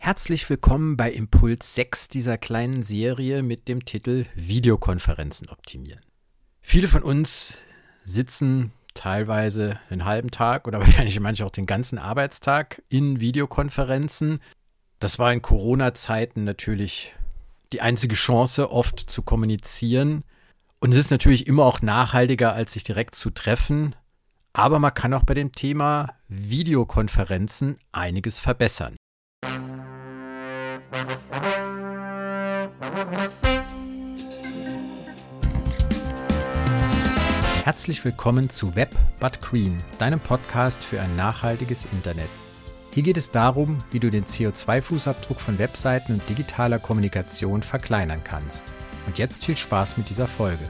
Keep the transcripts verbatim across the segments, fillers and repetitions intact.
Herzlich willkommen bei Impuls sechs dieser kleinen Serie mit dem Titel Videokonferenzen optimieren. Viele von uns sitzen teilweise den halben Tag oder wahrscheinlich manche auch den ganzen Arbeitstag in Videokonferenzen. Das war in Corona-Zeiten natürlich die einzige Chance, oft zu kommunizieren. Und es ist natürlich immer auch nachhaltiger, als sich direkt zu treffen. Aber man kann auch bei dem Thema Videokonferenzen einiges verbessern. Herzlich willkommen zu Web but Green, deinem Podcast für ein nachhaltiges Internet. Hier geht es darum, wie du den C O zwei Fußabdruck von Webseiten und digitaler Kommunikation verkleinern kannst. Und jetzt viel Spaß mit dieser Folge.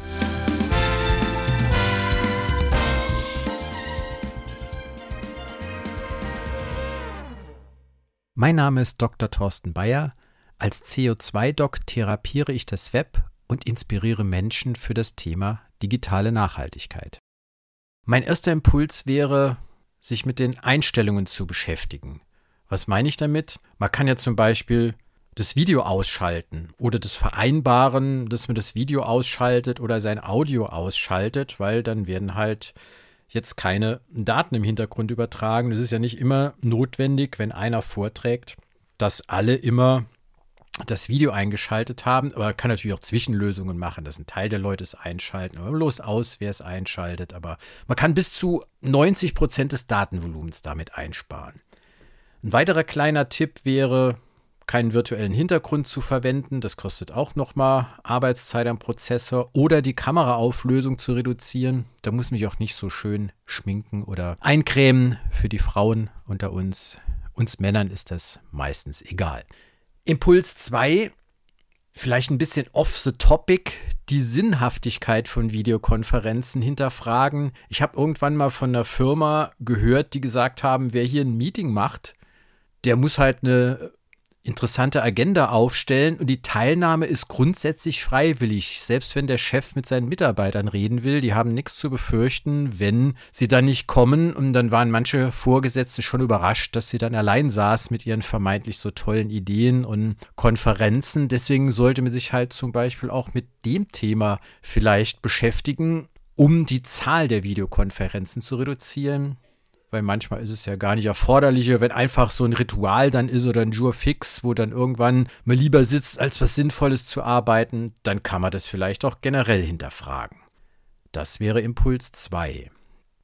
Mein Name ist Doktor Thorsten Bayer. Als C O zwei Doc therapiere ich das Web und inspiriere Menschen für das Thema digitale Nachhaltigkeit. Mein erster Impuls wäre, sich mit den Einstellungen zu beschäftigen. Was meine ich damit? Man kann ja zum Beispiel das Video ausschalten oder das vereinbaren, dass man das Video ausschaltet oder sein Audio ausschaltet, weil dann werden halt jetzt keine Daten im Hintergrund übertragen. Es ist ja nicht immer notwendig, wenn einer vorträgt, dass alle immer das Video eingeschaltet haben, aber man kann natürlich auch Zwischenlösungen machen, dass ein Teil der Leute es einschalten, aber los aus, wer es einschaltet, aber man kann bis zu neunzig Prozent des Datenvolumens damit einsparen. Ein weiterer kleiner Tipp wäre, keinen virtuellen Hintergrund zu verwenden, das kostet auch nochmal Arbeitszeit am Prozessor, oder die Kameraauflösung zu reduzieren, da muss mich auch nicht so schön schminken oder eincremen. Für die Frauen unter uns, uns Männern ist das meistens egal. Impuls zwei, vielleicht ein bisschen off the topic, die Sinnhaftigkeit von Videokonferenzen hinterfragen. Ich habe irgendwann mal von einer Firma gehört, die gesagt haben, wer hier ein Meeting macht, der muss halt eine interessante Agenda aufstellen und die Teilnahme ist grundsätzlich freiwillig, selbst wenn der Chef mit seinen Mitarbeitern reden will. Die haben nichts zu befürchten, wenn sie dann nicht kommen, und dann waren manche Vorgesetzte schon überrascht, dass sie dann allein saß mit ihren vermeintlich so tollen Ideen und Konferenzen. Deswegen sollte man sich halt zum Beispiel auch mit dem Thema vielleicht beschäftigen, um die Zahl der Videokonferenzen zu reduzieren. Weil manchmal ist es ja gar nicht erforderlicher, wenn einfach so ein Ritual dann ist oder ein Jour fix, wo dann irgendwann man lieber sitzt, als was Sinnvolles zu arbeiten, dann kann man das vielleicht auch generell hinterfragen. Das wäre Impuls zwei.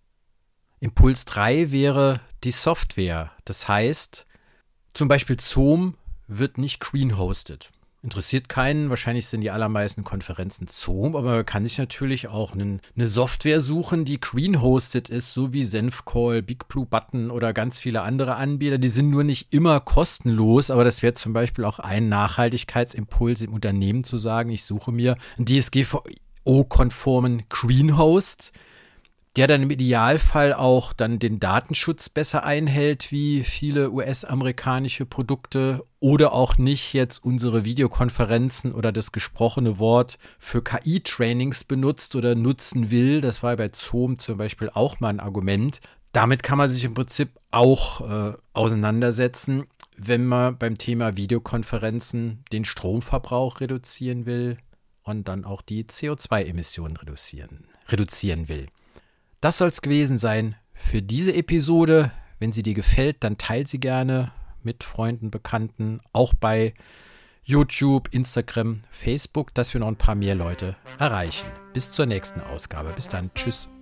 Impuls drei wäre die Software. Das heißt, zum Beispiel Zoom wird nicht green-hosted. Interessiert keinen, wahrscheinlich sind die allermeisten Konferenzen Zoom, aber man kann sich natürlich auch einen, eine Software suchen, die green-hosted ist, so wie Zenfcall, BigBlueButton oder ganz viele andere Anbieter. Die sind nur nicht immer kostenlos, aber das wäre zum Beispiel auch ein Nachhaltigkeitsimpuls im Unternehmen zu sagen, ich suche mir einen D S G V O-konformen Greenhost, der dann im Idealfall auch dann den Datenschutz besser einhält wie viele U S-amerikanische Produkte oder auch nicht jetzt unsere Videokonferenzen oder das gesprochene Wort für K I-Trainings benutzt oder nutzen will. Das war bei Zoom zum Beispiel auch mal ein Argument. Damit kann man sich im Prinzip auch äh, auseinandersetzen, wenn man beim Thema Videokonferenzen den Stromverbrauch reduzieren will und dann auch die C O zwei Emissionen reduzieren, reduzieren will. Das soll es gewesen sein für diese Episode. Wenn sie dir gefällt, dann teile sie gerne mit Freunden, Bekannten, auch bei YouTube, Instagram, Facebook, dass wir noch ein paar mehr Leute erreichen. Bis zur nächsten Ausgabe. Bis dann. Tschüss.